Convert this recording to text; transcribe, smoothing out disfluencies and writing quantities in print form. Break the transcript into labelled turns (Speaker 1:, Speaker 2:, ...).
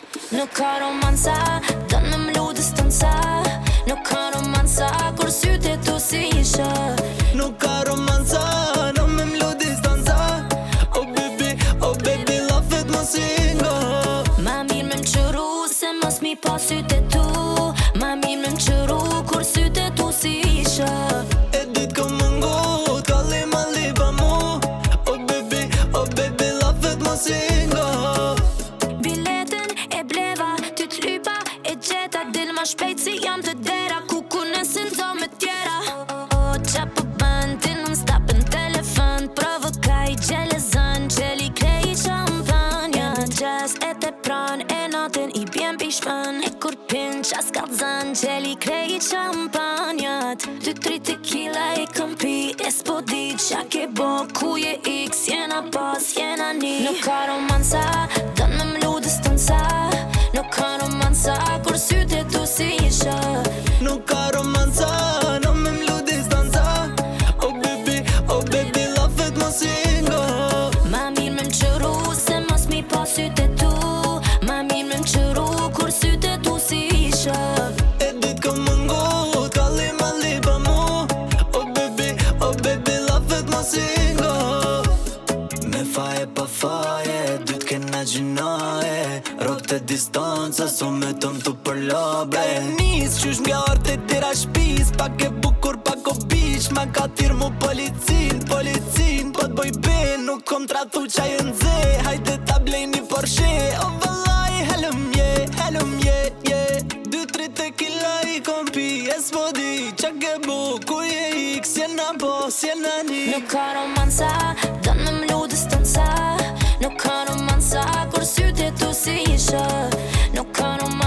Speaker 1: Nuk ka romanca, don me m'lu distanca. Nuk ka romanca, kur sytë e tu si isha.
Speaker 2: Nuk ka romanca, no me m'lu distanca. Oh baby, lafet mos i ngo.
Speaker 1: Ma mirë me m'qëru, se mos mi pa sytë e tu. Ma mirë me m'qëru, kur sytë e tu si isha.
Speaker 2: E dit ko më ngu, t'kalli ma li pa mu. Oh baby, lafet mos i ngo.
Speaker 1: Biletin e bleva, ty t'lypa e gjeta. Dil ma shpejt si jam të dera, ku kunesin do me tjera. Qa po bën ti non stop në telefon. Provokaj gjelezën, gjeli krej qampanja. Gjes e te pran, e natin i bjen pishman. E kur pin qas kalzën, gjeli krej qampanjat. 2-3 tequila i kom pi, e s'po di qa ke bo. Ku je x, jena pas, jena ni. Nuk ka romanca, don me m'lu distanca. Nuk ka romanca, kur sytë e tu si isha.
Speaker 2: Nuk ka romanca, no me m'lu distanca. Oh baby, lafet mos i ngo.
Speaker 1: Ma mirë me m'qëru, se mos mi pa sytë e tu. Ma mirë me m'qëru, kur sytë e tu si isha.
Speaker 2: E dit ko më ngu, t'kalli ma li pa mu. Oh baby, lafet mos i ngo. Me faje pa faje, dy t'kena gjinoje. Rop të distanca, so me tëm tu për lobre. Ka e nis, qysh m'ja orte tira shpis. Pak e bukur, pak o bish. Ma ka tir mu policin, po t'boj ben. Nuk kom tratu qaj në dze. Hajde ta blej një Porsche. O vëllaj, helëm je 2-3 tequila i kom pi. E s'po di qa ke bu, ku je x, jena pos, jena ni.
Speaker 1: Nuk ka romanca, don me m'lu distanca. Nuk ka romanca, kur sytë e tu si isha. Nuk ka romanca.